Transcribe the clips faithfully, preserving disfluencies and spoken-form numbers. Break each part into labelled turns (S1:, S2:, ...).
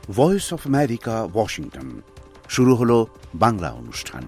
S1: Voice of America, Washington. শুরু হলো বাংলা অনুষ্ঠান।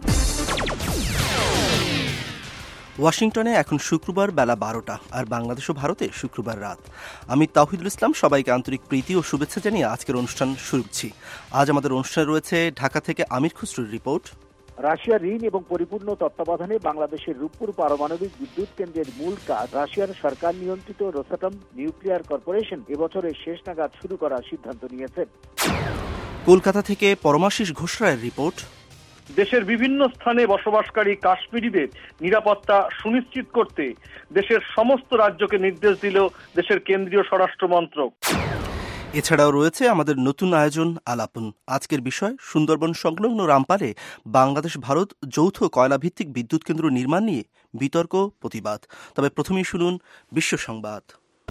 S2: ওয়াশিংটনে এখন শুক্রবার বেলা বারোটা, আর বাংলাদেশ ও ভারতে শুক্রবার রাত। আমি তাওহিদুল ইসলাম সবাইকে আন্তরিক প্রীতি ও শুভেচ্ছা জানিয়ে আজকের অনুষ্ঠান শুরু করছি। আজ আমাদের অনুষ্ঠানে রয়েছে ঢাকা থেকে আমির খসরুর রিপোর্ট।
S3: রাশিয়ার ঋণ এবং পরিপূর্ণ তত্ত্বাবধানে বাংলাদেশের রূপপুর পারমাণবিক বিদ্যুৎ কেন্দ্রের মূল কাজ রাশিয়ার সরকার নিয়ন্ত্রিত রোসাটম নিউক্লিয়ার কর্পোরেশন এবছরের শেষ নাগাদ শুরু করার সিদ্ধান্ত নিয়েছে।
S2: কলকাতা থেকে পরমাশিস ঘোষরায়ের রিপোর্ট।
S4: দেশের বিভিন্ন স্থানে বসবাসকারী কাশ্মীরিদের নিরাপত্তা সুনিশ্চিত করতে দেশের সমস্ত রাজ্যকে নির্দেশ দিল দেশের কেন্দ্রীয় স্বরাষ্ট্র মন্ত্রক।
S2: এছাড়াও রয়েছে আমাদের নতুন আয়োজন আলাপন। আজকের বিষয় সুন্দরবন সংলগ্ন রামপালে বাংলাদেশ ভারত যৌথ কয়লাভিত্তিক বিদ্যুৎ কেন্দ্র নির্মাণ নিয়ে বিতর্ক প্রতিবাদ। তবে প্রথমেই শুনুন বিশ্ব সংবাদ।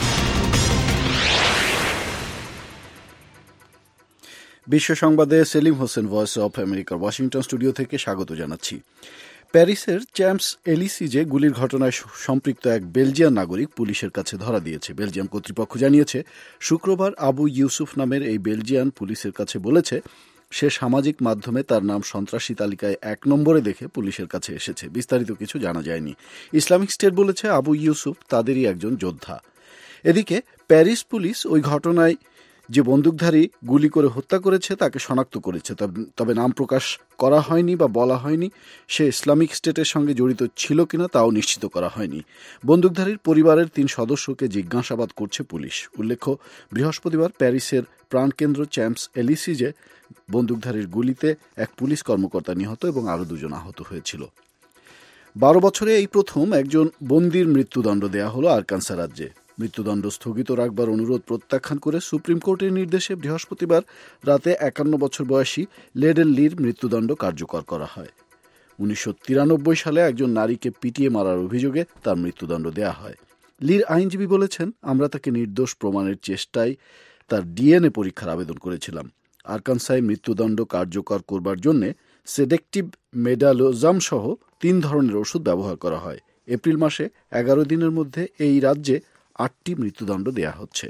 S5: বিশ্ব সংবাদে সেলিম হোসেন, ভয়েস অফ আমেরিকার ওয়াশিংটন স্টুডিও থেকে স্বাগত জানাচ্ছি। প্যারিসের চ্যাম্পস এলিসিজে গুলির ঘটনায় সম্পৃক্ত এক বেলজিয়ান নাগরিক পুলিশের কাছে ধরা দিয়েছে। বেলজিয়াম কর্তৃপক্ষ জানিয়েছে, শুক্রবার আবু ইউসুফ নামের এই বেলজিয়ান পুলিশের কাছে বলেছে সে সামাজিক মাধ্যমে তার নাম সন্ত্রাসী তালিকায় এক নম্বরে দেখে পুলিশের কাছে এসেছে। বিস্তারিত কিছু জানা যায়নি। ইসলামিক স্টেট বলেছে আবু ইউসুফ তাদেরই একজন যোদ্ধা। এদিকে প্যারিস পুলিশ ওই ঘটনায় যে বন্দুকধারী গুলি করে হত্যা করেছে তাকে শনাক্ত করেছে, তবে নাম প্রকাশ করা হয়নি বা বলা হয়নি সে ইসলামিক স্টেটের সঙ্গে জড়িত ছিল কিনা তাও নিশ্চিত করা হয়নি। বন্দুকধারীর পরিবারের তিন সদস্যকে জিজ্ঞাসাবাদ করছে পুলিশ। উল্লেখ্য, বৃহস্পতিবার প্যারিসের প্রাণকেন্দ্র চ্যাম্পস এলিসিজে বন্দুকধারীর গুলিতে এক পুলিশ কর্মকর্তা নিহত এবং আরও দুজন আহত হয়েছিল। বারো বছরে এই প্রথম একজন বন্দির মৃত্যুদণ্ড দেয়া হলো আরকানসা রাজ্যে। মৃত্যুদণ্ড স্থগিত রাখবার অনুরোধ প্রত্যাখ্যান করে সুপ্রিম কোর্টের নির্দেশে বৃহস্পতিবার রাতে একান্ন বছর বয়সী লেডেন লির মৃত্যুদণ্ড কার্যকর করা হয়। উনিশশো তিরানব্বই সালে একজন নারীকে পিটিয়ে মারার অভিযোগে তার মৃত্যুদণ্ড দেয়া হয়। লির আইনজীবী বলেছেন, আমরা তাকে নির্দোষ প্রমাণের চেষ্টায় তার ডিএনএ পরীক্ষার আবেদন করেছিলাম। আরকানসায় মৃত্যুদণ্ড কার্যকর করবার জন্য সেডেকটিভ মেডালোজাম সহ তিন ধরনের ওষুধ ব্যবহার করা হয়। এপ্রিল মাসে এগারো দিনের মধ্যে এই রাজ্যে আটটি মৃত্যুদণ্ড দেয়া হচ্ছে।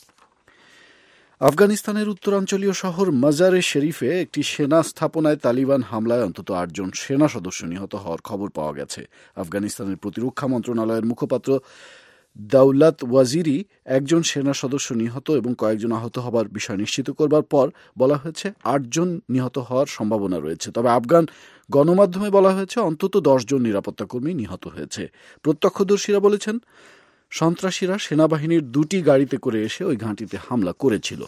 S5: আফগানিস্তানের উত্তরাঞ্চলীয় শহর মাজারে শরীফে একটি সেনা স্থাপনায় তালিবান হামলায় অন্তত আটজন সেনা সদস্য নিহত হওয়ার খবর পাওয়া গেছে। আফগানিস্তানের প্রতিরক্ষা মন্ত্রণালয়ের মুখপাত্র দাউলাত ওয়াজিরি একজন সেনা সদস্য নিহত এবং কয়েকজন আহত হবার বিষয় নিশ্চিত করবার পর বলা হয়েছে আটজন নিহত হওয়ার সম্ভাবনা রয়েছে। তবে আফগান গণমাধ্যমে বলা হয়েছে অন্তত দশজন নিরাপত্তাকর্মী নিহত হয়েছে। প্রত্যক্ষদর্শীরা বলেছেন সন্ত্রাসীরা সেনাবাহিনীর দুটি গাড়িতে করে এসে ওই ঘাঁটিতে হামলা করেছিল।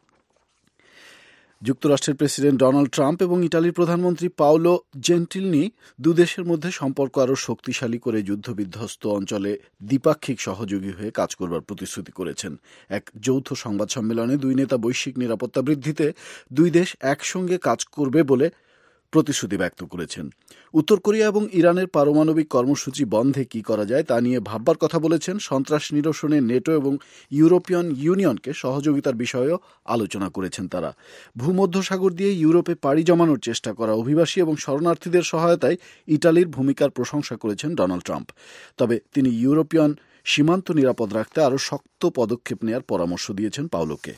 S5: যুক্তরাষ্ট্রের প্রেসিডেন্ট ডোনাল্ড ট্রাম্প এবং ইটালির প্রধানমন্ত্রী পাওলো জেন্টিলনি দুদেশের মধ্যে সম্পর্ক আরও শক্তিশালী করে যুদ্ধবিধ্বস্ত অঞ্চলে দ্বিপাক্ষিক সহযোগী হয়ে কাজ করবার প্রতিশ্রুতি করেছেন। এক যৌথ সংবাদ সম্মেলনে দুই নেতা বৈশ্বিক নিরাপত্তা বৃদ্ধিতে দুই দেশ একসঙ্গে কাজ করবে বলে প্রতিশ্রুতি ব্যক্ত করেছেন। উত্তর কোরিয়া এবং ইরানের পারমাণবিক কর্মসূচি বন্ধে কি করা যায় তা নিয়ে ভাববার কথা বলেছেন। সন্ত্রাস নিরসনে নেটো এবং ইউরোপিয়ান ইউনিয়নকে সহযোগিতার বিষয়েও আলোচনা করেছেন তারা। ভূমধ্যসাগর দিয়ে ইউরোপে পাড়ি জমানোর চেষ্টা করা অভিবাসী এবং শরণার্থীদের সহায়তায় ইটালির ভূমিকার প্রশংসা করেছেন ডোনাল্ড ট্রাম্প। তবে তিনি ইউরোপিয়ান সীমান্ত নিরাপদ রাখতে আরও শক্ত পদক্ষেপ নেওয়ার পরামর্শ দিয়েছেন পাওলোকে।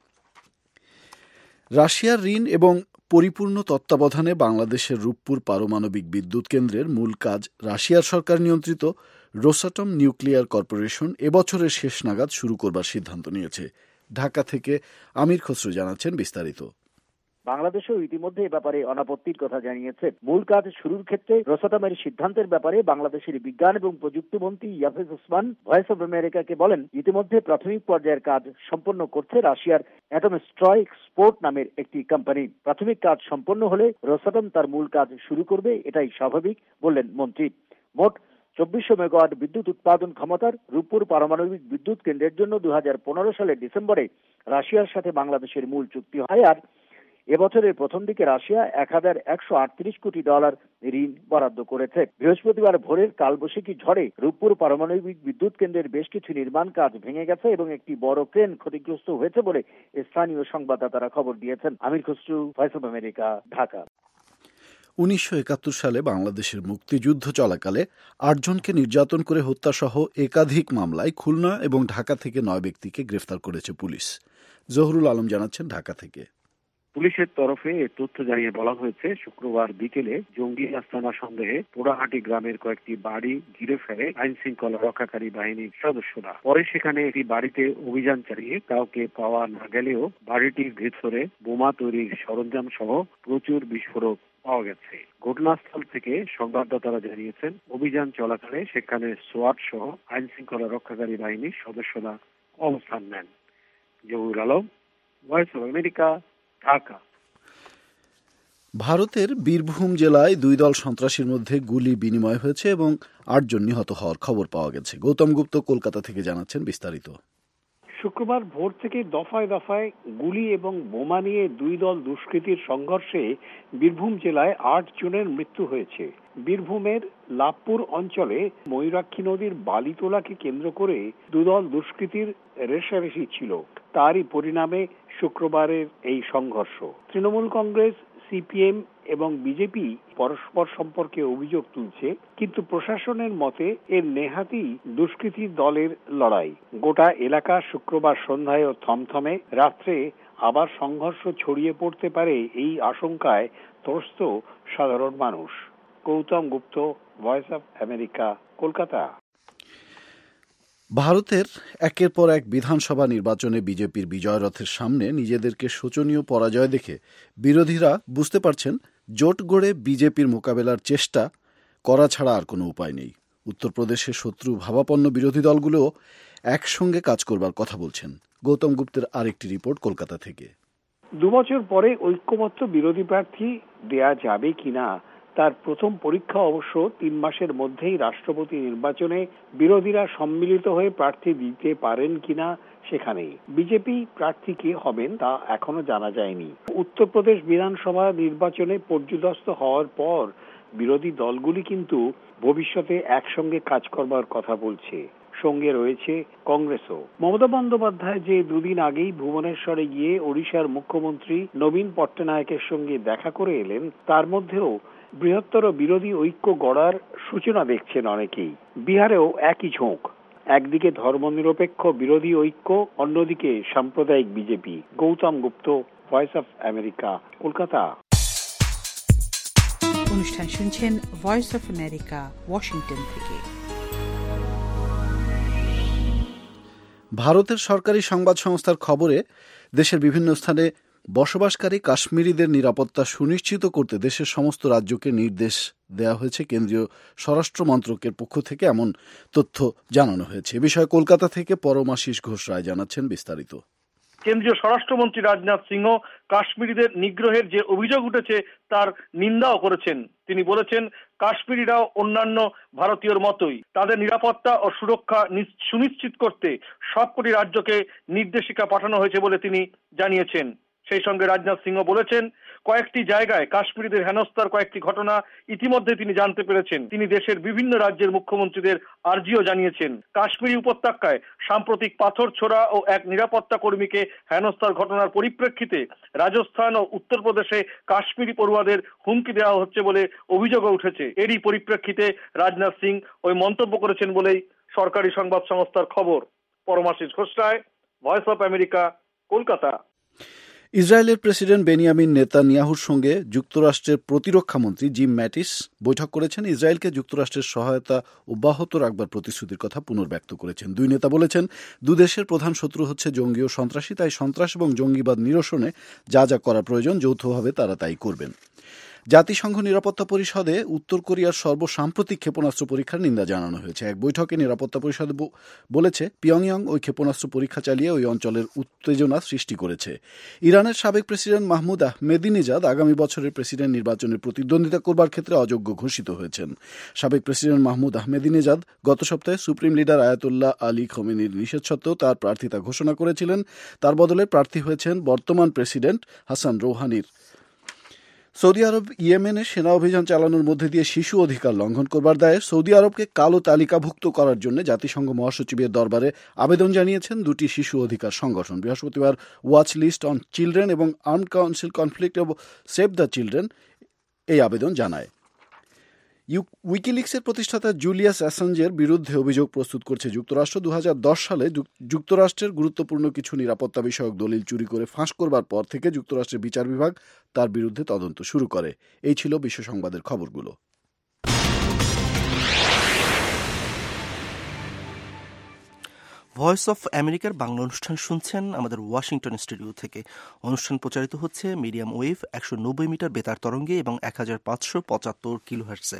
S5: রাশিয়ার ঋণ এবং পরিপূর্ণ তত্ত্বাবধানে বাংলাদেশের রূপপুর পারমাণবিক বিদ্যুৎ কেন্দ্রের মূল কাজ রাশিয়ার সরকার নিয়ন্ত্রিত রোসাটম নিউক্লিয়ার কর্পোরেশন এবছরের শেষ নাগাদ শুরু করবার সিদ্ধান্ত নিয়েছে। ঢাকা থেকে আমির খসরু জানাচ্ছেন বিস্তারিত।
S3: বাংলাদেশও ইতিমধ্যে এ ব্যাপারে অনাপত্তির কথা জানিয়েছে। মূল কাজ শুরুর ক্ষেত্রে রোসাটমের সিদ্ধান্তের ব্যাপারে বাংলাদেশের বিজ্ঞান এবং প্রযুক্তি মন্ত্রী ইয়াফেজ ওসমান ভয়েস অব আমেরিকাকে বলেন, ইতিমধ্যে প্রাথমিক পর্যায়ের কাজ সম্পন্ন করছে রাশিয়ার অ্যাটম স্ট্রয় এক্সপোর্ট নামের একটি কোম্পানি। প্রাথমিক কাজ সম্পন্ন হলে রোসাটম তার মূল কাজ শুরু করবে, এটাই স্বাভাবিক বললেন মন্ত্রী। মোট চব্বিশশো মেগাওয়াট বিদ্যুৎ উৎপাদন ক্ষমতার রূপপুর পারমাণবিক বিদ্যুৎ কেন্দ্রের জন্য দু হাজার পনেরো সালের ডিসেম্বরে রাশিয়ার সাথে বাংলাদেশের মূল চুক্তি হয়। আর এবছরের প্রথম দিকে রাশিয়া এক হাজার একশো আটত্রিশ কোটি ডলার ঋণ বরাদ্দ করেছে। বৃহস্পতিবার ভোরের কালবৈশাখী ঝড়ে রূপপুর পারমাণবিক বিদ্যুৎ কেন্দ্রের বেশ কিছু নির্মাণ কাজ ভেঙে গেছে এবং একটি বড় ক্রেন ক্ষতিগ্রস্ত হয়েছে বলে স্থানীয় সংবাদদাতারা খবর দিয়েছেন। Amir Khasru, voice of America, Dhaka.
S5: উনিশশো একাত্তর সালে বাংলাদেশের মুক্তিযুদ্ধ চলাকালে আটজনকে নির্যাতন করে হত্যাসহ একাধিক মামলায় খুলনা এবং ঢাকা থেকে নয় ব্যক্তিকে গ্রেফতার করেছে পুলিশ। জহুরুল আলম জানাচ্ছেন ঢাকা থেকে।
S6: পুলিশের তরফে এ তথ্য জানিয়ে বলা হয়েছে, শুক্রবার বিকেলে জঙ্গি আস্তানা সন্দেহে পোড়াহাটি গ্রামের কয়েকটি বাড়ি ঘিরে ফেলে আইন শৃঙ্খলা রক্ষাকারী বাহিনীর সদস্যরা। পরে সেখানে একটি বাড়িতে অভিযান চালিয়ে কাউকে পাওয়া না গেলেও বাড়িটির ভেতরে বোমা তৈরির সরঞ্জাম সহ প্রচুর বিস্ফোরক পাওয়া গেছে। ঘটনাস্থল থেকে সংবাদদাতারা জানিয়েছেন, অভিযান চলাকালে সেখানে সোয়াট সহ আইন শৃঙ্খলা রক্ষাকারী বাহিনীর সদস্যরা অবস্থান নেন। Zahur Alam, voice of America, Dhaka.
S5: ভারতের বীরভূম জেলায় দুই দল সন্ত্রাসীর মধ্যে গুলি বিনিময় হয়েছে এবং আটজন নিহত হওয়ার খবর পাওয়া গেছে। গৌতম গুপ্ত কলকাতা থেকে জানাচ্ছেন বিস্তারিত।
S7: শুক্রবার ভোর থেকে দফায় দফায় গুলি এবং বোমা নিয়ে দুই দল দুষ্কৃতীর সংঘর্ষে বীরভূম জেলায় আট জনের মৃত্যু হয়েছে। বীরভূমের লাভপুর অঞ্চলে ময়ূরাক্ষী নদীর বালি তোলাকে কেন্দ্র করে দুদল দুষ্কৃতীর রেষারেষি ছিল, তারই পরিণামে শুক্রবারের এই সংঘর্ষ। তৃণমূল কংগ্রেস, সিপিএম এবং বিজেপি পরস্পর সম্পর্কে অভিযোগ তুলছে, কিন্তু প্রশাসনের মতে এর নেহাতি দুষ্কৃতী দলের লড়াই। গোটা এলাকা শুক্রবার সন্ধ্যায় ও থমথমে, রাত্রে আবার সংঘর্ষ ছড়িয়ে পড়তে পারে এই আশঙ্কায় ত্রস্ত সাধারণ মানুষ। Gautam Gupta, voice of America, Kolkata.
S5: ভারতের একের পর এক বিধানসভা নির্বাচনে বিজেপির বিজয় রথের সামনে নিজেদেরকে শোচনীয় পরাজয় দেখে বিরোধীরা বুঝতে পারছেন জোট গড়ে বিজেপির মোকাবেলার চেষ্টা করা ছাড়া আর কোনো উপায় নেই। উত্তরপ্রদেশের শত্রু ভাবাপন্ন বিরোধী দলগুলোও একসঙ্গে কাজ করবার কথা বলছেন। গৌতম গুপ্তের আরেকটি রিপোর্ট কলকাতা থেকে।
S7: দুবছর পরে ঐক্যবদ্ধ বিরোধী প্রার্থী দেয়া যাবে কিনা তার প্রথম পরীক্ষা অবশ্য তিন মাসের মধ্যেই রাষ্ট্রপতি নির্বাচনে বিরোধীরা সম্মিলিত হয়ে প্রার্থী দিতে পারেন কিনা সেখানেই। বিজেপি প্রার্থী কে হবেন তা এখনো জানা যায়নি। উত্তরপ্রদেশ বিধানসভা নির্বাচনে পর্যুদস্ত হওয়ার পর বিরোধী দলগুলি কিন্তু ভবিষ্যতে একসঙ্গে কাজ করবার কথা বলছে। সঙ্গে রয়েছে কংগ্রেসও। মমতা বন্দ্যোপাধ্যায় যে দুদিন আগেই ভুবনেশ্বরে গিয়ে ওড়িশার মুখ্যমন্ত্রী নবীন পট্টনায়কের সঙ্গে দেখা করে এলেন, তার মধ্যেও বৃহত্তর বিরোধী ঐক্য গড়ার সূচনা দেখছেন অনেকেই। বিহারেও একই ঝোঁক, একদিকে ধর্মনিরপেক্ষ বিরোধী ঐক্য, অন্যদিকে সাম্প্রদায়িক BJP. Gautam Gupta, voice of America, Kolkata.
S8: অনুষ্ঠান শুনছেন ভয়েস অব আমেরিকা, ওয়াশিংটন থেকে।
S5: ভারতের সরকারি সংবাদ সংস্থার খবরে দেশের বিভিন্ন স্থানে বসবাসকারী কাশ্মীরিদের নিরাপত্তা সুনিশ্চিত করতে দেশের সমস্ত রাজ্যকে নির্দেশ দেওয়া হয়েছে। কেন্দ্রীয় স্বরাষ্ট্র মন্ত্রকের পক্ষ থেকে এমন তথ্য জানানো হয়েছে। এ বিষয়ে কলকাতা থেকে পরমাশিস ঘোষ রায় জানাচ্ছেন বিস্তারিত।
S4: কেন্দ্রীয় স্বরাষ্ট্রমন্ত্রী রাজনাথ সিংহ কাশ্মীরিদের নিগ্রহের যে অভিযোগ উঠেছে তার নিন্দাও করেছেন। তিনি বলেছেন, কাশ্মীরিরাও অন্যান্য ভারতীয়র মতোই, তাদের নিরাপত্তা ও সুরক্ষা সুনিশ্চিত করতে সবকটি রাজ্যকে নির্দেশিকা পাঠানো হয়েছে বলে তিনি জানিয়েছেন। সেই সঙ্গে রাজনাথ সিংহ বলেছেন, কয়েকটি জায়গায় কাশ্মীরিদের হেনস্থার কয়েকটি ঘটনা ইতিমধ্যে তিনি জানতে পেরেছেন। তিনি দেশের বিভিন্ন রাজ্যের মুখ্যমন্ত্রীদের আর্জিও জানিয়েছেন। কাশ্মীরি উপত্যকায় সাম্প্রতিক পাথর ছোড়া ও এক নিরাপত্তা কর্মীকে হেনস্থার ঘটনার পরিপ্রেক্ষিতে রাজস্থান ও উত্তরপ্রদেশে কাশ্মীরি পড়ুয়াদের হুমকি দেওয়া হচ্ছে বলে অভিযোগও উঠেছে। এরই পরিপ্রেক্ষিতে রাজনাথ সিং ওই মন্তব্য করেছেন বলেই সরকারি সংবাদ সংস্থার খবর। Paramashis Ghosh Roy, voice of America, Kolkata.
S5: ইসরায়েলের প্রেসিডেন্ট বেনিয়ামিন নেতানিয়াহুর সঙ্গে যুক্তরাষ্ট্রের প্রতিরক্ষা মন্ত্রী জিম ম্যাটিস বৈঠক করেছেন। ইসরায়েলকে যুক্তরাষ্ট্রের সহায়তা অব্যাহত রাখবার প্রতিশ্রুতির কথা পুনর্ব্যক্ত করেছেন। দুই নেতা বলেছেন, দুদেশের প্রধান শত্রু হচ্ছে জঙ্গি ও সন্ত্রাসী, তাই সন্ত্রাস এবং জঙ্গিবাদ নিরসনে যা যা করা প্রয়োজন যৌথভাবে তারা তাই করবেন। জাতিসংঘ নিরাপত্তা পরিষদে উত্তর কোরিয়ার সর্বসাম্প্রতিক ক্ষেপণাস্ত্র পরীক্ষার নিন্দা জানানো হয়েছে। এক বৈঠকে নিরাপত্তা পরিষদ বলেছে, পিয়ংইয়ং ওই ক্ষেপণাস্ত্র পরীক্ষা চালিয়ে ওই অঞ্চলের উত্তেজনা সৃষ্টি করেছে। ইরানের সাবেক প্রেসিডেন্ট মাহমুদ আহমেদিনেজাদ আগামী বছরের প্রেসিডেন্ট নির্বাচনে প্রতিদ্বন্দ্বিতা করবার ক্ষেত্রে অযোগ্য ঘোষিত হয়েছেন। সাবেক প্রেসিডেন্ট মাহমুদ আহমেদিনেজাদ গত সপ্তাহে সুপ্রিম লিডার আয়াতুল্লাহ আলী খোমেনির নিষেধ সত্ত্বেও তার প্রার্থিতা ঘোষণা করেছিলেন। তার বদলে প্রার্থী হয়েছেন বর্তমান প্রেসিডেন্ট হাসান রৌহানির। সৌদি আরব ইয়েমেনে সেনা অভিযান চালানোর মধ্যে দিয়ে শিশু অধিকার লঙ্ঘন করবার দায়ে সৌদি আরবকে কালো তালিকাভুক্ত করার জন্য জাতিসংঘ মহাসচিবের দরবারে আবেদন জানিয়েছেন দুটি শিশু অধিকার সংগঠন। বৃহস্পতিবার ওয়াচ লিস্ট অন চিলড্রেন এবং armed council conflict of Save the Children এই আবেদন জানায়। উইকিলিক্সের প্রতিষ্ঠাতা জুলিয়াস অ্যাসাঞ্জের বিরুদ্ধে অভিযোগ প্রস্তুত করছে যুক্তরাষ্ট্র। দু হাজার দশ সালে যুক্তরাষ্ট্রের গুরুত্বপূর্ণ কিছু নিরাপত্তা বিষয়ক দলিল চুরি করে ফাঁস করবার পর থেকে যুক্তরাষ্ট্রের বিচার বিভাগ তার বিরুদ্ধে তদন্ত শুরু করে। এই ছিল বিশ্ব সংবাদের খবরগুলো।
S2: ভয়েস অফ আমেরিকার বাংলা অনুষ্ঠান শুনছেন আমাদের ওয়াশিংটন স্টুডিও থেকে। অনুষ্ঠান প্রচারিত হচ্ছে মিডিয়াম ওয়েভ একশো নব্বই মিটার বেতার তরঙ্গে এবং এক হাজার পাঁচশো পঁচাত্তর কিলোহার্টজে।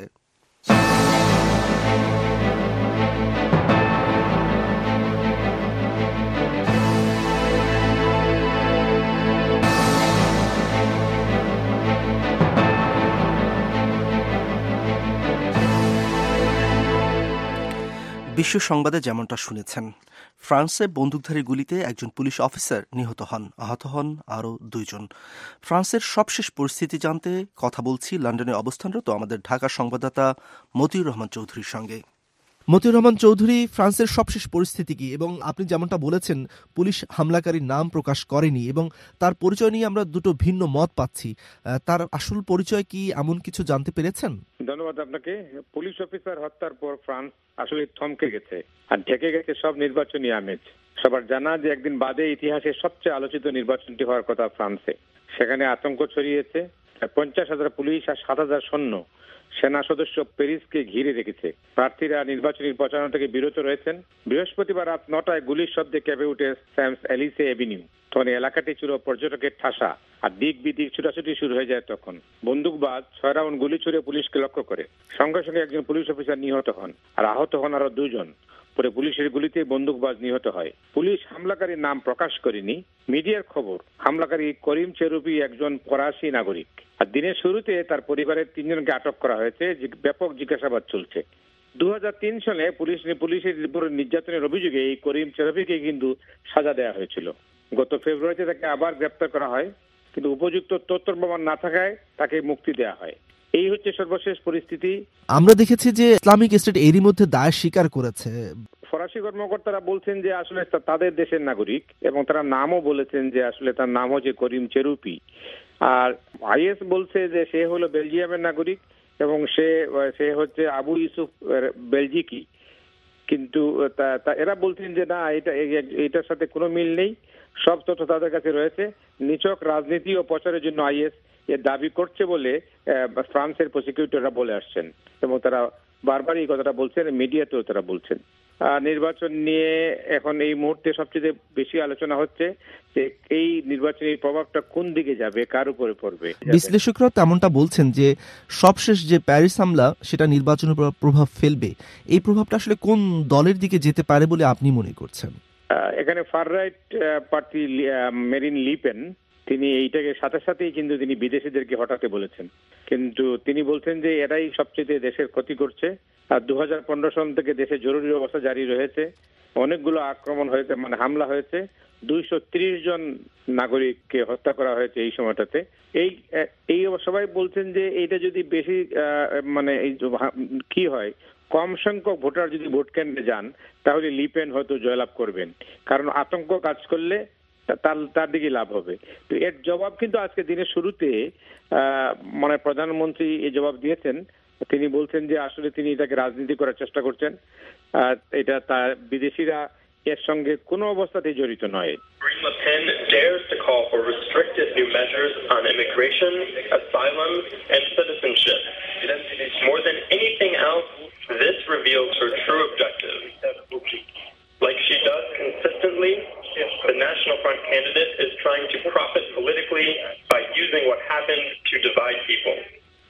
S2: বিশ্ব সংবাদে যেমনটা শুনেছেন, ফ্রান্সে বন্দুকধারী গুলিতে একজন পুলিশ অফিসার নিহত হন, আহত হন আরও দুইজন। ফ্রান্সের সবশেষ পরিস্থিতি জানতে কথা বলছি লন্ডনে অবস্থানরত আমাদের ঢাকা সংবাদদাতা মতিউর রহমান চৌধুরীর সঙ্গে। মতিউর রহমান চৌধুরী, ফ্রান্সের সবশেষ পরিস্থিতি কি? এবং আপনি যেমনটা বলেছেন পুলিশ হামলাকারীর নাম প্রকাশ করেনি এবং তার পরিচয় নিয়ে আমরা দুটো ভিন্ন মত পাচ্ছি, তার আসল পরিচয় কি এমন কিছু জানতে পেরেছেন?
S9: ধন্যবাদ আপনাকে। পুলিশ অফিসার হত্যার পর ফ্রান্স আসলে থমকে গেছে আর ঢেকে গেছে সব নির্বাচনী আমেজ। সবার জানা যে একদিন বাদে ইতিহাসের সবচেয়ে আলোচিত নির্বাচনটি হওয়ার কথা ফ্রান্সে। সেখানে আতঙ্ক ছড়িয়েছে। পঞ্চাশ হাজার পুলিশ আর সাত হাজার সৈন্য সেনা সদস্য প্যারিসকে ঘিরে রেখেছে। প্রার্থীরা নির্বাচনী প্রচারণা থেকে বিরত রয়েছেন। বৃহস্পতিবার রাত নটায় গুলির শব্দে কেঁপে উঠে চ্যাম্পস এলিসে এভিনিউ। তখন এলাকাটি ছিল পর্যটকের ঠাসা আর দিক বিদিক ছুটাছুটি শুরু হয়ে যায়। তখন বন্দুকবাজ ছয় রাউন্ড গুলি ছুড়ে পুলিশকে লক্ষ্য করে। সঙ্গে সঙ্গে একজন পুলিশ অফিসার নিহত হন আর আহত হন আরো দুজন। পরে পুলিশের গুলিতে বন্দুকবাজ নিহত হয়। পুলিশ হামলাকারীর নাম প্রকাশ করেনি। মিডিয়ার খবর, হামলাকারী করিম চেরুপি একজন ফরাসি নাগরিক। আর দিনের শুরুতে তার পরিবারের তিনজনকে আটক করা হয়েছে। ব্যাপক জিজ্ঞাসাবাদ চলছে। দু হাজার তিন সালে পুলিশ পুলিশের উপর নির্যাতনের অভিযোগে এই করিম চেরুপিকে কিন্তু সাজা দেওয়া হয়েছিল। গত ফেব্রুয়ারিতে তাকে আবার গ্রেপ্তার করা হয়, কিন্তু উপযুক্ত তথ্য প্রমাণ না থাকায় তাকে মুক্তি দেওয়া হয়। এই হচ্ছে সর্বশেষ পরিস্থিতি।
S2: আমরা দেখেছি যে ইসলামিক স্টেট এরই মধ্যে দায় স্বীকার করেছে।
S9: ফরাসি কর্মকর্তারা বলছেন যে আসলে তাদের দেশের নাগরিক এবং তারা নামও বলেছেন যে আসলে তার নাম হচ্ছে করিম চেরুপি। আর আইএস বলছে যে সে হলো বেলজিয়ামের নাগরিক এবং সে সে হচ্ছে আবু ইউসুফ বেলজিকি। কিন্তু এরা বলছেন যে না, এটা এটার সাথে কোনো মিল নেই। সব তথ্য তাদের কাছে রয়েছে। নিছক রাজনীতি ও প্রচারের জন্য আইএস এর দাবি করছে বলে ফ্রান্সের প্রসিকিউটররা বলে আসছেন এবং তারা বারবার এই কথাটা বলছেন, মিডিয়াতেও তারা বলছেন। নির্বাচন নিয়ে এখন এই মুহূর্তে সবচেয়ে বেশি আলোচনা হচ্ছে যে এই নির্বাচনী প্রভাবটা কোন দিকে যাবে, কার উপরে পড়বে।
S2: বিশ্লেষকরা তেমনটা বলছেন যে সবশেষ যে প্যারিস হামলা সেটা নির্বাচনের প্রভাব ফেলবে। এই প্রভাবটা আসলে কোন দলের দিকে যেতে পারে বলে আপনি মনে করছেন?
S9: এখানে ফার রাইট প্রার্থী মেরিন লিপেন, তিনি এইটাকে সাথে সাথেই কিন্তু তিনি বিদেশিদেরকে হটাতে বলেছেন। কিন্তু তিনি বলছেন যে এরাই সবচেয়ে দেশের ক্ষতি করছে। আর দু হাজার পনেরো সাল থেকে দেশে জরুরি অবস্থা জারি রয়েছে। অনেকগুলো আক্রমণ হয়েছে, মানে হামলা হয়েছে। দুইশো ত্রিশ জন নাগরিককে হত্যা করা হয়েছে এই সময়টাতে। এই এই সবাই বলছেন যে এইটা যদি বেশি মানে কি হয়, কম সংখ্যক ভোটার যদি ভোট কেন্দ্রে যান তাহলে লিপেন হয়তো জয়লাভ করবেন, কারণ আতঙ্ক কাজ করলে তার তার দিকে লাভ হবে। তো এর জবাব কিন্তু আজকে দিনের শুরুতে মানে প্রধানমন্ত্রী এই জবাব দিয়েছেন। তিনি বলছেন যে আসলে তিনি এটাকে রাজনীতি করার চেষ্টা করছেন। এটা তার বিদেশিরা এর সঙ্গে কোনো অবস্থাতেই জড়িত নয়।
S10: Le Pen dares to call for restrictive new measures on immigration, asylum, and citizenship. More than anything else, this reveals her true objective. Like she does consistently, the National Front candidate is trying to profit politically by using what happened to divide people.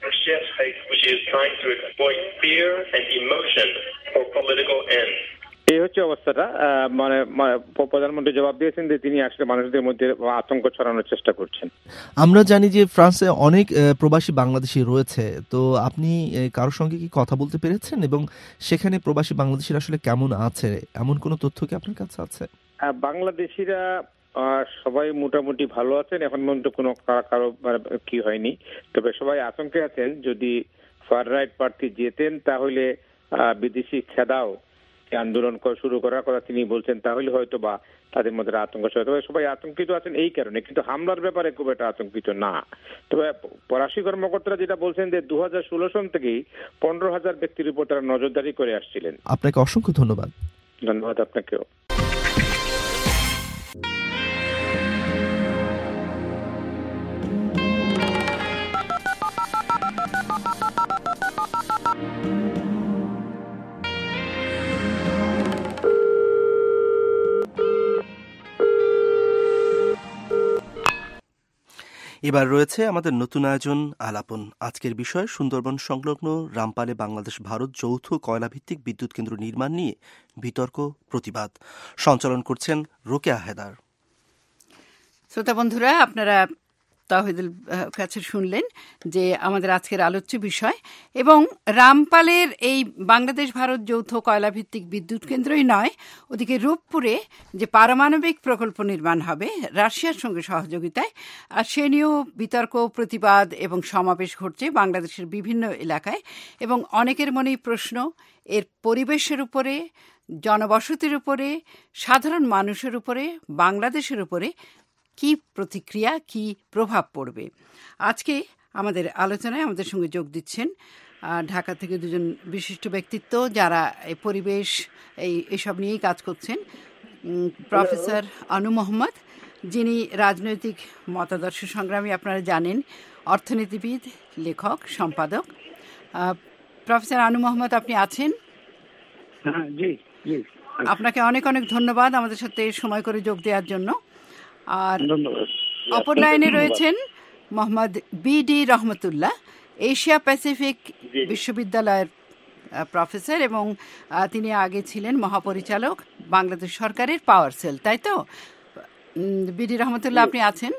S10: She is trying to exploit fear and emotion for political ends.
S9: এই হচ্ছে অবস্থাটা। মানে প্রধানমন্ত্রী জবাব দিয়েছেন যে তিনি আসলে মানুষদের মধ্যে আতঙ্ক ছড়ানোর চেষ্টা করছেন।
S2: আমরা জানি যে ফ্রান্সে অনেক প্রবাসী বাংলাদেশি রয়েছে, তো আপনি কারোর সঙ্গে কি কথা বলতে পেরেছেন এবং সেখানে প্রবাসী বাংলাদেশিরা আসলে কেমন আছে, এমন কোনো তথ্য কি আপনার কাছে আছে?
S9: বাংলাদেশিরা সবাই মোটামুটি ভালো আছেন, এখন পর্যন্ত কোনো কারো কি হয়নি। তবে সবাই আতঙ্কে আছেন, যদি ফার রাইট প্রার্থী জেতেন তাহলে বিদেশি খেদাও আন্দোলন শুরু করার কথা তিনি বলছেন, তাহলে হয়তো বা তাদের মধ্যে আতঙ্ক, সবাই আতঙ্কিত আছেন এই কারণে, কিন্তু হামলার ব্যাপারে খুব একটা আতঙ্কিত না। তবে ফরাসি কর্মকর্তারা যেটা বলছেন যে দু হাজার ষোলো সন থেকেই পনেরো হাজার ব্যক্তির উপর তারা নজরদারি করে আসছিলেন।
S2: আপনাকে অসংখ্য ধন্যবাদ।
S9: ধন্যবাদ আপনাকেও।
S2: এবার রয়েছে আমাদের নতুন আয়োজন আলাপন। আজকের বিষয় সুন্দরবন সংলগ্ন রামপালে বাংলাদেশ ভারত যৌথ কয়লাভিত্তিক বিদ্যুৎ কেন্দ্র নির্মাণ নিয়ে বিতর্ক প্রতিবাদ। সঞ্চালন করছেন রোকেয়া হেদার।
S11: শ্রোতা বন্ধুরা, আপনারা তাহিদুল কাছে শুনলেন যে আমাদের আজকের আলোচ্য বিষয়, এবং রামপালের এই বাংলাদেশ ভারত যৌথ কয়লাভিত্তিক বিদ্যুৎ কেন্দ্রই নয়, ওদিকে রূপপুরে যে পারমাণবিক প্রকল্প নির্মাণ হবে রাশিয়ার সঙ্গে সহযোগিতায়, আর সে নিয়েও বিতর্ক প্রতিবাদ এবং সমাবেশ ঘটছে বাংলাদেশের বিভিন্ন এলাকায়। এবং অনেকের মনেই প্রশ্ন, এর পরিবেশের উপরে, জনবসতির উপরে, সাধারণ মানুষের উপরে, বাংলাদেশের উপরে কি প্রতিক্রিয়া, কি প্রভাব পড়বে। আজকে আমাদের আলোচনায় আমাদের সঙ্গে যোগ দিচ্ছেন ঢাকা থেকে দুজন বিশিষ্ট ব্যক্তিত্ব, যারা এই পরিবেশ এই এসব নিয়েই কাজ করছেন। প্রফেসর আনু মোহাম্মদ, যিনি রাজনৈতিক মতাদর্শ সংগ্রামী, আপনারা জানেন, অর্থনীতিবিদ, লেখক, সম্পাদক। প্রফেসর আনু মোহাম্মদ, আপনি আছেন?
S7: জি জি,
S11: আপনাকে অনেক অনেক ধন্যবাদ আমাদের সাথে সময় করে যোগ দেওয়ার জন্য। আর অপর লাইনে রয়েছেন Mohammad B D Rahmatullah, Asia Pacific বিশ্ববিদ্যালয়ের প্রফেসর, এবং তিনি আগে ছিলেন মহাপরিচালক বাংলাদেশ সরকারের পাওয়ার সেল, তাই তো? বি ডি রহমতুল্লাহ, আপনি আছেন?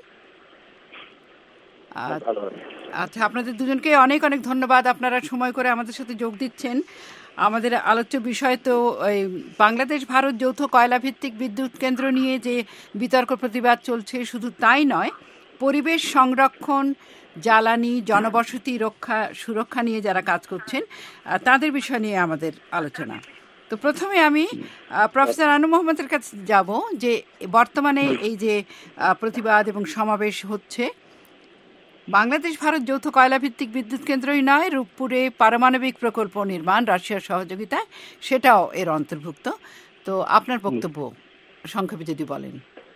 S11: আচ্ছা, আপনাদের দুজনকে অনেক অনেক ধন্যবাদ, আপনারা সময় করে আমাদের সাথে যোগ দিচ্ছেন। আমাদের আলোচ্য বিষয় তো বাংলাদেশ ভারত যৌথ কয়লাভিত্তিক বিদ্যুৎ কেন্দ্র নিয়ে যে বিতর্ক প্রতিবাদ চলছে, শুধু তাই নয়, পরিবেশ সংরক্ষণ, জ্বালানি, জনবসতি রক্ষা সুরক্ষা নিয়ে যারা কাজ করছেন তাদের বিষয় নিয়ে আমাদের আলোচনা। তো প্রথমে আমি প্রফেসর আনু মোহাম্মদের কাছে যাব, যে বর্তমানে এই যে প্রতিবাদ এবং সমাবেশ হচ্ছে, বাংলাদেশ ভারত যৌথ কয়লাভিত্তিক বিদ্যুৎ কেন্দ্রই নয়, রূপপুরে পারমাণবিক প্রকল্প নির্মাণ রাশিয়ার সহযোগিতায়, সেটাও এর অন্তর্ভুক্ত। তো আপনার বক্তব্য সংক্ষেপে যদি বলেন।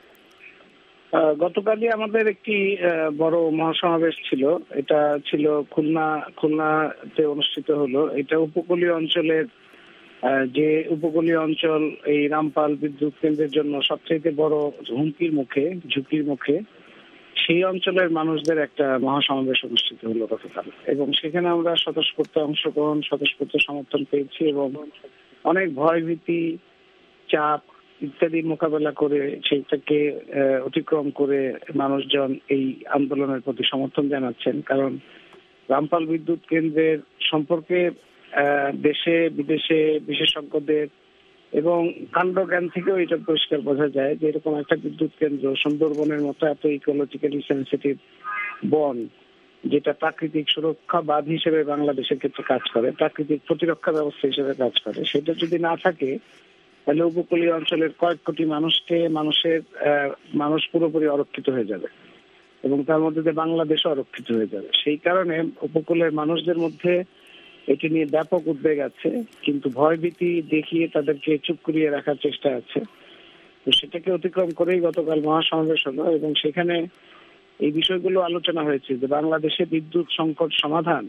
S7: গতকালই আমাদের একটি বড় মহাসমাবেশ ছিল, এটা ছিল খুলনা খুলনাতে অনুষ্ঠিত হলো। এটা উপকূলীয় অঞ্চলের, যে উপকূলীয় অঞ্চল এই রামপাল বিদ্যুৎ কেন্দ্রের জন্য সবচেয়ে বড় হুমকির মুখে, ঝুঁকির মুখে, সেই অঞ্চলের মানুষদের একটা মহাসমাবেশ অনুষ্ঠিত হলো গতকাল, এবং সেখানে আমরা স্বতঃস্ফূর্ত অংশগ্রহণ, স্বতঃস্ফূর্ত সমর্থন পেয়েছি, এবং অনেক ভয়ভীতি, চাপ ইত্যাদি মোকাবেলা করে সেইটাকে অতিক্রম করে মানুষজন এই আন্দোলনের প্রতি সমর্থন জানাচ্ছেন। কারণ রামপাল বিদ্যুৎ কেন্দ্রের সম্পর্কে দেশে বিদেশে বিশেষজ্ঞদের এবং কাণ্ডজ্ঞান থেকেও এটা পরিষ্কার বোঝা যায় যে এরকম একটা বিদ্যুৎ কেন্দ্র সুন্দরবনের মতো এত ইকোলজিক্যালি সেন্সিটিভ বন, যেটা প্রাকৃতিক সুরক্ষা বাঁধ হিসেবে বাংলাদেশের ক্ষেত্রে কাজ করে, প্রাকৃতিক প্রতিরক্ষা ব্যবস্থা হিসেবে কাজ করে, সেটা যদি না থাকে তাহলে উপকূলীয় অঞ্চলের কয়েক কোটি মানুষকে মানুষের মানুষ পুরোপুরি অরক্ষিত হয়ে যাবে, এবং তার মধ্যে দিয়ে বাংলাদেশও অরক্ষিত হয়ে যাবে। সেই কারণে উপকূলের মানুষদের মধ্যে এটি নিয়ে ব্যাপক উদ্বেগ আছে, কিন্তু ভয়ভীতি দেখিয়ে তাদেরকে চুপ করিয়ে রাখার চেষ্টা আছে। তো সেটাকে অতিক্রম করেই গতকাল মহাসমাবেশ হলো, এবং সেখানে এই বিষয়গুলো আলোচনা হয়েছে যে বাংলাদেশে বিদ্যুৎ সংকট সমাধান,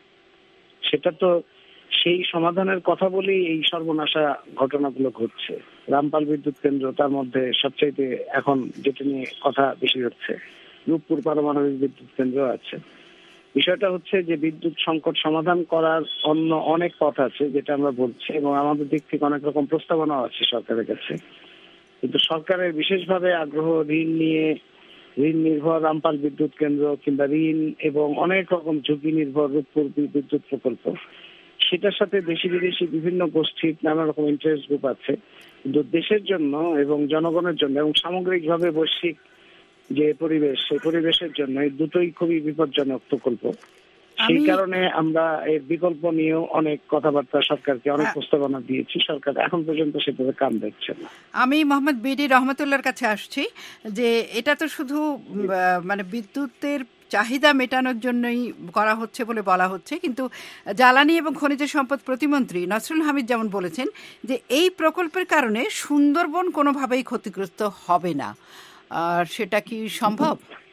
S7: সেটা তো সেই সমাধানের কথা বলেই এই সর্বনাশা ঘটনাগুলো ঘটছে। রামপাল বিদ্যুৎ কেন্দ্র তার মধ্যে সবচাইতে এখন যেটা নিয়ে কথা বেশি হচ্ছে, রূপপুর পারমাণবিক বিদ্যুৎ কেন্দ্র আছে। বিষয়টা হচ্ছে যে বিদ্যুৎ সংকট সমাধান করার অন্য অনেক পথ আছে, যেটা আমরা বলছি, এবং আমাদের দিক থেকে অনেক রকম প্রস্তাবনাও আছে সরকারের কাছে, কিন্তু সরকারের বিশেষভাবে আগ্রহ ঋণ নিয়ে, ঋণ নির্ভর রামপাল বিদ্যুৎ কেন্দ্র কিংবা ঋণ এবং অনেক রকম ঝুঁকি নির্ভর রূপপুর বিদ্যুৎ প্রকল্প, সেটার সাথে দেশি বিদেশি বিভিন্ন গোষ্ঠীর নানা রকম ইন্টারেস্ট গ্রুপ আছে। কিন্তু দেশের জন্য এবং জনগণের জন্য এবং সামগ্রিকভাবে বৈশ্বিক যে পরিবেশ, সেই পরিবেশের জন্য এই দুটোই খুবই বিপজ্জনক প্রকল্প।
S12: সেই কারণে আমরা এর বিকল্প নিয়েও অনেক কথাবার্তা সরকারকে অনেক প্রস্তাবনা দিয়েছি, সরকার এখন পর্যন্ত সেভাবে কাম দেখছে না।
S11: আমি মোহাম্মদ বিডি রহমতুল্লাহর কাছে আসছি যে এটা তো শুধু মানে বিদ্যুতের চাহিদা মেটানোর জন্যই করা হচ্ছে বলে বলা হচ্ছে, কিন্তু জ্বালানি এবং খনিজ সম্পদ প্রতিমন্ত্রী নসরুল হামিদ যেমন বলেছেন যে এই প্রকল্পের কারণে সুন্দরবন কোনোভাবেই ক্ষতিগ্রস্ত হবে না। আর সেটা কি সম্ভব?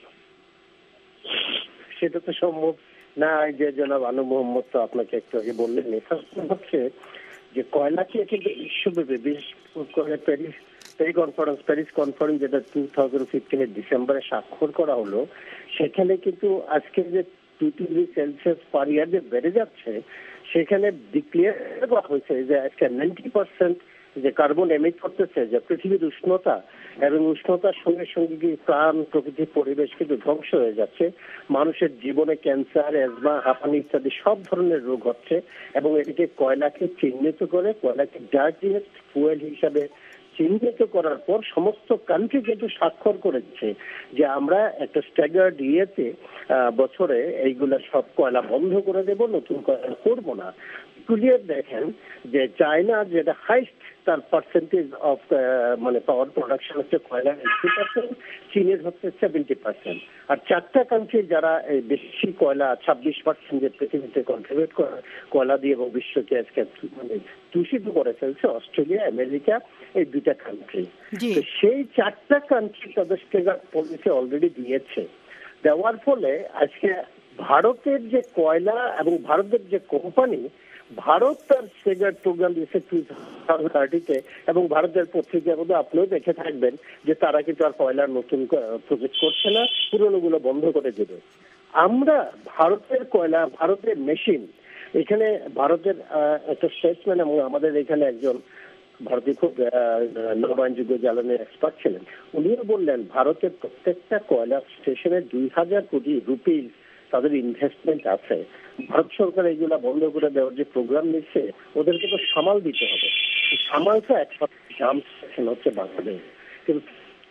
S13: সেটা তো সম্ভব না। যে জনাব আনু মোহাম্মদ তো আপনাকে একটু আগে বললেন, এটা হচ্ছে যে কয়লাকে কিন্তু বিশ্বব্যাপী বিশেষ করে Paris Paris conference Paris conference যেটা টু থাউজেন্ড ফিফটিনের ডিসেম্বরে স্বাক্ষর করা হলো, সেখানে কিন্তু আজকে যে two degree Celsius per year যে বেড়ে যাচ্ছে, সেখানে ডিক্লেয়ার করা হয়েছে যে আজকে নাইনটি পার্সেন্ট যে কার্বন এমিট করতেছে, যে পৃথিবীর উষ্ণতা এবং উষ্ণতার সঙ্গে সঙ্গে কি প্রাণ প্রকৃতির পরিবেশ কিন্তু ধ্বংস হয়ে যাচ্ছে। মানুষের জীবনে ক্যান্সার, অ্যাজমা, হাঁপানি ইত্যাদি সব ধরনের রোগ হচ্ছে, এবং এটিকে কয়লাকে চিহ্নিত করে কয়লাকে ডার্টিয়েস্ট ফুয়েল হিসাবে চিহ্নিত করার পর সমস্ত কান্ট্রি কিন্তু স্বাক্ষর করেছে যে আমরা একটা স্ট্যাগার্ড ইয়েতে বছরে এইগুলা সব কয়লা বন্ধ করে দেব, নতুন কয়লা করবো না। ক্লিয়ার দেখেন যে চায়না যেটা হাইস্ট তার পার্সেন্টেজ অফ মানে পাওয়ার প্রোডাকশন হচ্ছে কয়লার এইটি পার্সেন্ট, চীনের হচ্ছে সেভেন্টি পার্সেন্ট। আর চারটা কান্ট্রি যারা বেশি কয়লা ছাব্বিশ পার্সেন্ট যে পৃথিবীতে কন্ট্রিবিউট করে কয়লা দিয়ে এবং বিশ্বকে আজকে মানে দূষিত করে ফেলছে, অস্ট্রেলিয়া, আমেরিকা, এই দুইটা কান্ট্রি। সেই চারটা কান্ট্রি তাদের স্টেগার পলিসি অলরেডি দিয়েছে। দেওয়ার ফলে আজকে ভারতের যে কয়লা এবং ভারতের যে কোম্পানি, ভারত তার স্টেগার প্রোগ্রাম দিয়েছে টু থাউজেন্ড থার্টিতে, এবং ভারতের পত্রিকার মধ্যে আপনিও দেখে থাকবেন যে তারা কিন্তু আর কয়লার নতুন প্রজেক্ট করছে না, পুরনো গুলো বন্ধ করে দেবে। আমরা ভারতের কয়লা, ভারতের মেশিন, এখানে ভারতের একটা স্টেটসম্যান এবং আমাদের এখানে একজন ভারতীয় খুব নবায়নযোগ্য জ্বালানির এক্সপার্ট ছিলেন, উনিও বললেন ভারতের প্রত্যেকটা কয়লা স্টেশনে দুই হাজার কোটি রুপি তাদের ইনভেস্টমেন্ট আছে। ভারত সরকার এইগুলা বন্ধ করে দেওয়ার যে প্রোগ্রাম নিচ্ছে, ওদেরকে তো সামাল দিতে হবে। সামালটা একসাথে হচ্ছে বাংলাদেশ, কিন্তু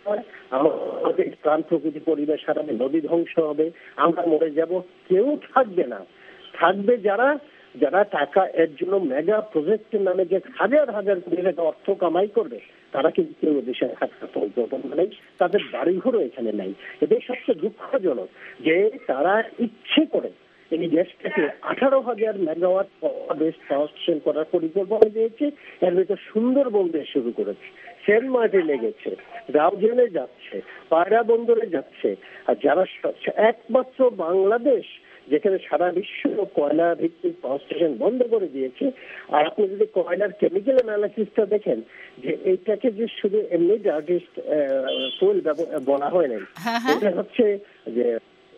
S13: আমাদের প্রাণ প্রকৃতি পরিবেশ হারাবে, নদী ধ্বংস হবে, আমরা মরে যাব, কেউ থাকবে না। থাকবে যারা যারা টাকা এর জন্য মেগা প্রজেক্টের নামে যে হাজার হাজার কোটি টাকা অর্থ কামাই করবে, তারা কিন্তু কেউ দেশে থাকার পরিকল্পনা নেই, তাদের বাড়িঘরও এখানে নেই। এদের সবচেয়ে দুঃখজনক যে তারা ইচ্ছে করে এই দেশটাকে আঠারো হাজার মেগাওয়াট বেশ পাওয়ার স্টেশন করার পরিকল্পনা দিয়েছে। এর ভিতর সুন্দরবন দিয়ে শুরু করেছে, সেন্ট মার্টিনে গেছে, রাউজানে যাচ্ছে, পায়রা বন্দরে যাচ্ছে। আর যারা একমাত্র বাংলাদেশ যেখানে সারা বিশ্ব কয়লা ভিত্তিক পাওয়ার স্টেশন বন্ধ করে দিয়েছে। আর আপনি যদি কয়লার কেমিক্যাল অ্যানালিসিসটা দেখেন, যে এইটাকে যে শুধু এমনি আর্টিস্ট ফুয়েল বলা হয় নাই, এটা হচ্ছে যে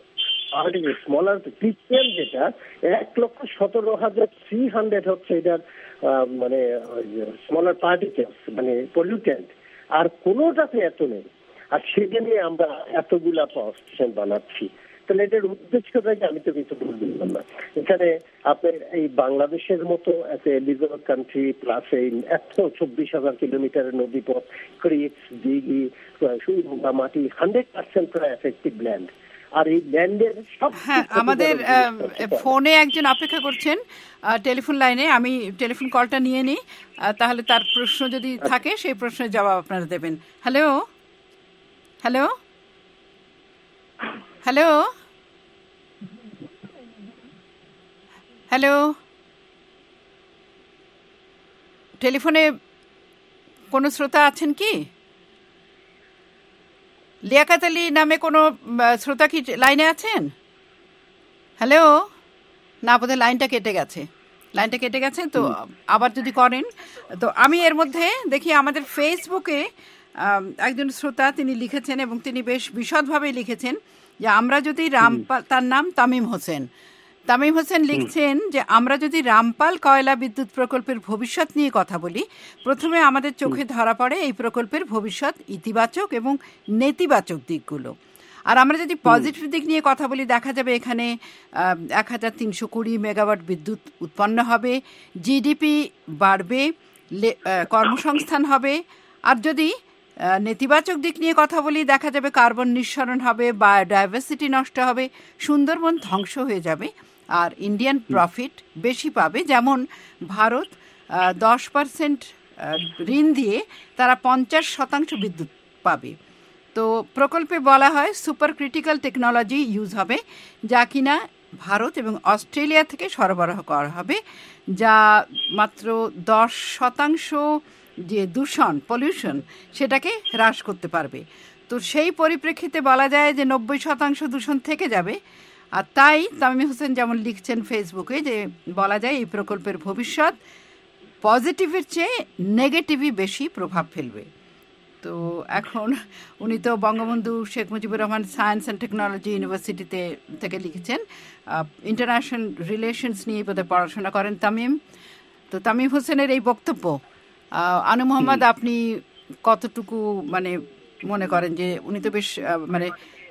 S13: স্মলার পিপিএম যেটা এক লক্ষ সতেরো হাজার থ্রি হান্ড্রেড হচ্ছে এটার মানে স্মলার পার্টিকেলস মানে পলিউটেন্ট, আর কোনোটাতে এত নেই। আর সেটা নিয়ে আমরা এতগুলা পাওয়ার স্টেশন বানাচ্ছি, তাহলে এটার উদ্দেশ্যটাকে আমি তো কিছু বুঝলাম না। এখানে আপনার এই বাংলাদেশের মতো একটা লিজার কান্ট্রি প্লাস এই একশো চব্বিশ হাজার কিলোমিটারের নদীপথ, ক্রিক্স, দিঘি, মাটি হান্ড্রেড পার্সেন্ট প্রায় এফেক্টিভ ল্যান্ড। আর এই ল্যান্ডের সব
S11: হ্যাঁ, আমাদের ফোনে একজন অপেক্ষা করছেন টেলিফোন লাইনে, আমি টেলিফোন কলটা নিয়ে নিই, তাহলে তার প্রশ্ন যদি থাকে সেই প্রশ্নের জবাব আপনারা দেবেন। হ্যালো হ্যালো হ্যালো হ্যালো টেলিফোনে কোনো শ্রোতা আছেন কি? লিয়াকাত আলী নামে কোনো শ্রোতা কি লাইনে আছেন? হ্যালো, না, বোধহয় লাইনটা কেটে গেছে, লাইনটা কেটে গেছে তো আবার যদি করেন। তো আমি এর মধ্যে দেখি আমাদের ফেসবুকে একজন শ্রোতা তিনি লিখেছেন, এবং তিনি বেশ বিশদভাবে লিখেছেন যে আমরা যদি রামপাল, তার নাম তামিম হোসেন, তামিম হোসেন লিখছেন যে আমরা যদি রামপাল কয়লা বিদ্যুৎ প্রকল্পের ভবিষ্যৎ নিয়ে কথা বলি, প্রথমে আমাদের চোখে ধরা পড়ে এই প্রকল্পের ভবিষ্যৎ ইতিবাচক এবং নেতিবাচক দিকগুলো। আর আমরা যদি পজিটিভ দিক নিয়ে কথা বলি, দেখা যাবে এখানে এক হাজার তিনশো কুড়ি মেগাওয়াট বিদ্যুৎ উৎপন্ন হবে, জিডিপি বাড়বে, কর্মসংস্থান হবে। আর যদি নেতিবাচক দিক নিয়ে কথা বলি, দেখা যাবে কার্বন নিঃসরণ হবে, বায়োডাইভার্সিটি নষ্ট হবে, সুন্দরবন ধ্বংস হয়ে যাবে, আর ইন্ডিয়ান প্রফিট বেশি পাবে। যেমন ভারত দশ পার্সেন্ট ঋণ দিয়ে তারা পঞ্চাশ শতাংশ বিদ্যুৎ পাবে। তো প্রকল্পে বলা হয় সুপার ক্রিটিক্যাল টেকনোলজি ইউজ হবে, যা কিনা ভারত এবং অস্ট্রেলিয়া থেকে সরবরাহ করা হবে, যা মাত্র দশ শতাংশ যে দূষণ পলিউশন সেটাকে হ্রাস করতে পারবে। তো সেই পরিপ্রেক্ষিতে বলা যায় যে নব্বই শতাংশ দূষণ থেকে যাবে। আর তাই তামিম হোসেন যেমন লিখছেন ফেসবুকে যে বলা যায় এই প্রকল্পের ভবিষ্যৎ পজিটিভের চেয়ে নেগেটিভই বেশি প্রভাব ফেলবে। তো এখন উনি তো Bangabandhu Sheikh Mujibur Rahman science and technology ইউনিভার্সিটিতে থেকে লিখেছেন, ইন্টারন্যাশনাল রিলেশনস নিয়ে বোধহয় পড়াশোনা করেন তামিম। তো তামিম হোসেনের এই বক্তব্য আনু মোহাম্মদ আপনি কতটুকু মানে মনে করেন যে উনি তো বেশ মানে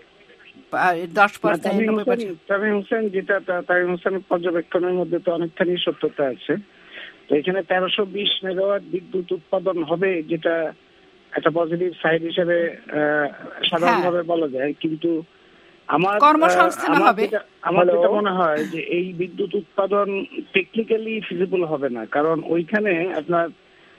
S11: দশ পার্সেন্ট
S12: তামিম হোসেন যেটা তামিম হোসেনের পর্যবেক্ষণের মধ্যে তো অনেকখানি সত্যতা আছে। তো এখানে তেরোশো বিশ মেগাওয়াট বিদ্যুৎ উৎপাদন হবে, যেটা একটা পজিটিভ সাইড হিসেবে সাধারণভাবে বলা যায়, কিন্তু আমার আমার যেটা মনে হয় যে এই বিদ্যুৎ উৎপাদন টেকনিক্যালি ফিজিবল হবে না, কারণ ওইখানে আপনার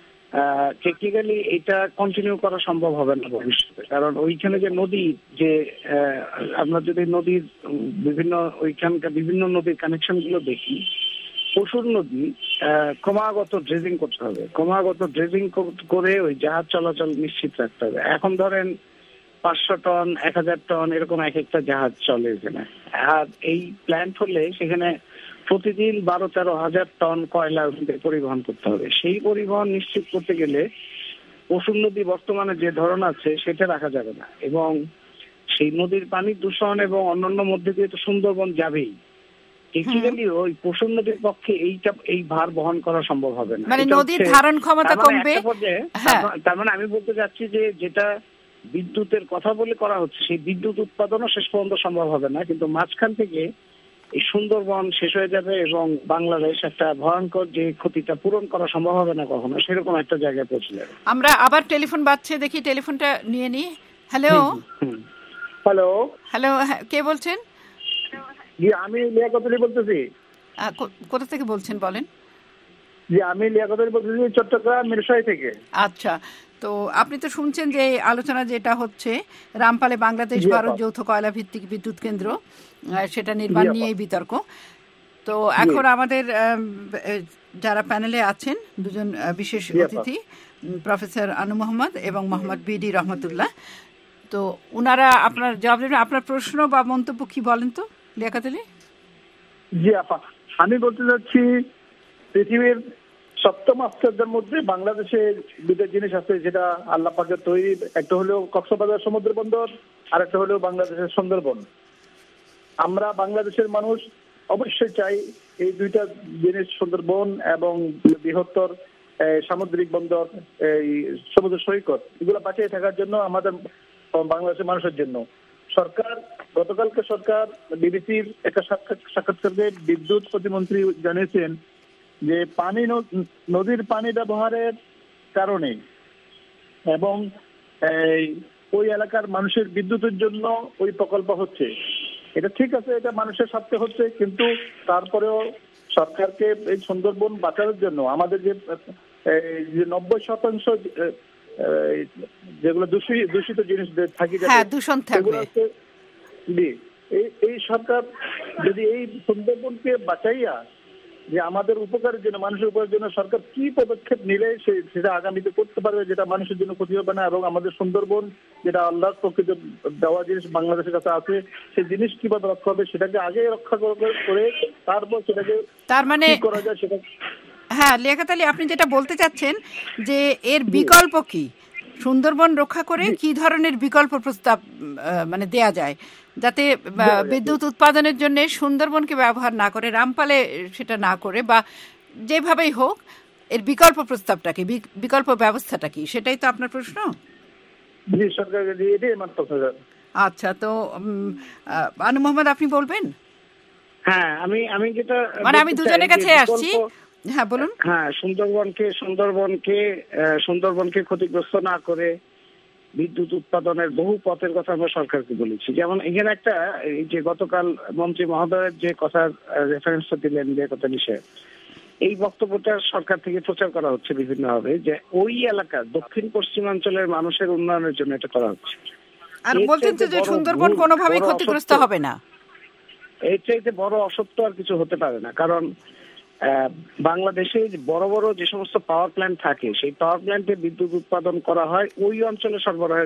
S12: টেকনিক্যালি এটা কন্টিনিউ করা সম্ভব হবে না ভবিষ্যতে। কারণ ওইখানে যে নদী, যে আমরা যদি নদীর বিভিন্ন ওইখানকার বিভিন্ন নদীর কানেকশন গুলো দেখি, পশুর নদী ক্রমাগত ড্রেজিং করতে হবে, ক্রমাগত ড্রেজিং করে ওই জাহাজ চলাচল নিশ্চিত রাখতে হবে। এখন ধরেন পাঁচশো টন এক হাজার টন এরকম এক একটা জাহাজ চলে এখানে, আর এই প্ল্যান্ট হলে সেখানে প্রতিদিন বারো তেরো হাজার টন কয়লা পরিবহন করতে হবে। সেই পরিবহন নিশ্চিত করতে গেলে পশুর নদী বর্তমানে যে ধরন আছে সেটা রাখা যাবে না, এবং সেই নদীর পানি দূষণ এবং অন্যান্য মধ্যে দিয়ে তো সুন্দরবন যাবেই। টেকনিক্যালি ওই পশুর নদীর পক্ষে এইটা এই ভার বহন করা সম্ভব হবে না,
S11: মানে নদীর ধারণ ক্ষমতা কমবে।
S12: তার মানে আমি বলতে চাচ্ছি যে যেটা বিদ্যুতের কথা বলে করা হচ্ছে সেই বিদ্যুৎ উৎপাদনও শেষ পর্যন্ত সম্ভব হবে না, কিন্তু মাঝখান থেকে এই সুন্দরবন শেষ হয়ে যাবে এবং বাংলাদেশ একটা ভয়ঙ্কর যে ক্ষতিটা পূরণ করা সম্ভব হবে না কখনো, সেরকম একটা জায়গায় পৌঁছে যাবে।
S11: আমরা আবার টেলিফোন বাজছে, দেখি টেলিফোনটা নিয়ে নিই। হ্যালো
S14: হ্যালো
S11: হ্যালো কে বলছেন?
S14: জি আমি লিয়াকত আলী বলতেছি।
S11: কোথা থেকে বলছেন বলেন?
S14: জি আমি লিয়াকত আলী বলতেছি, চট্টগ্রাম মিরসরাই থেকে।
S11: আচ্ছা, তো আপনি তো শুনছেন যে আলোচনা যেটা হচ্ছে রামপালে বাংলাদেশ ভারত যৌথ কয়লা ভিত্তিক বিদ্যুৎ কেন্দ্র, সেটা নির্মাণ নিয়েই বিতর্ক। তো এখন আমাদের যারা প্যানেলে আছেন দুজন বিশেষ অতিথি, প্রফেসর আনু মোহাম্মদ এবং মোহাম্মদ বিডি রহমতুল্লাহ, তো উনারা আপনার জবাব দেবেন। আপনার প্রশ্ন বা মন্তব্য কি বলেন তো লিয়াকত আলী?
S14: জি আপা, আমি বলতে চাচ্ছি পৃথিবীর সপ্তম আশ্চর্যের মধ্যে বাংলাদেশের দুটো জিনিস আছে যেটা আল্লাহ পাকের তৈরি, একটা হলো কক্সবাজার সমুদ্র বন্দর আর একটা হলো বাংলাদেশের সুন্দরবন। আমরা বাংলাদেশের মানুষ অবশ্যই চাই এই দুইটা জিনিস, সুন্দরবন এবং বৃহত্তর সামুদ্রিক বন্দর, এই সমুদ্র সৈকত, এগুলো বাঁচিয়ে থাকার জন্য আমাদের বাংলাদেশের মানুষের জন্য। সরকার গতকালকে সরকার বিবিসির একটা সাক্ষাৎকারে বিদ্যুৎ প্রতিমন্ত্রী জানিয়েছেন যে পানি নদীর পানি ব্যবহারের কারণে এবং ওই এলাকার মানুষের বিদ্যুতের জন্য ওই প্রকল্প হচ্ছে। এটা ঠিক আছে, এটা মানুষের স্বার্থে হচ্ছে, কিন্তু তারপরেও সরকারকে এই সুন্দরবন বাঁচানোর জন্য আমাদের যে নব্বই শতাংশ যেগুলো দূষিত জিনিস থাকি
S11: সেগুলো হচ্ছে,
S14: এই সরকার যদি এই সুন্দরবনকে বাঁচাইয়া যে আমাদের উপকারের জন্য, মানুষের উপকারের জন্য সরকার কি পদক্ষেপ নিলে সেটা আগামীতে করতে পারবে যেটা মানুষের জন্য ক্ষতি হবে না, এবং আমাদের সুন্দরবন যেটা আল্লাহর প্রকৃত দেওয়া জিনিস বাংলাদেশের কাছে আছে, সেই জিনিস কিভাবে রক্ষা হবে সেটাকে আগে রক্ষা করে তারপর সেটাকে
S11: তার মানে
S14: করা যায় সেটা।
S11: হ্যাঁ লিয়াকত আলী, আপনি যেটা বলতে চাচ্ছেন যে এর বিকল্প কি, সুন্দরবন রক্ষা করে কি ধরনের বিকল্প প্রস্তাব মানে দেয়া যায় যাতে বিদ্যুৎ উৎপাদনের জন্য সুন্দরবনকে ব্যবহার না করে, রামপালে সেটা না করে, বা যেভাবেই হোক এর বিকল্প প্রস্তাবটা কি, বিকল্প ব্যবস্থাটা কি, সেটাই তো আপনার প্রশ্ন? আচ্ছা, তো আনু মোহাম্মদ আপনি বলবেন?
S12: হ্যাঁ, আমি আমি যেটা
S11: মানে আমি দুজনের কাছে আসছি। হ্যাঁ বলুন।
S12: হ্যাঁ, সুন্দরবনকে সুন্দরবনকে সুন্দরবনকে ক্ষতিগ্রস্ত না করে বিদ্যুৎ উৎপাদনের বহু পথের কথা আমরা সরকারকে বলেছি। যেমন এখানে একটা এই যে গতকাল মন্ত্রী মহোদয়ের যে কথার রেফারেন্সটা দিলেন যে কথা বিষয়ে, এই বক্তব্যটা সরকার থেকে প্রচার করা হচ্ছে বিভিন্নভাবে যে ওই এলাকার দক্ষিণ পশ্চিমাঞ্চলের মানুষের উন্নয়নের জন্য এটা করা হচ্ছে।
S11: আর বলছেন যে সুন্দরবন কোনোভাবেই ক্ষতিগ্রস্ত হবে না।
S12: এর চাইতে বড় অসত্য আর কিছু হতে পারে না। কারণ বাংলাদেশে বড় বড় যে সমস্ত পাওয়ার প্ল্যান্ট থাকে সেই পাওয়ার প্ল্যান্টে বিদ্যুৎ উৎপাদন করা হয় ওই অঞ্চলে সরবরাহ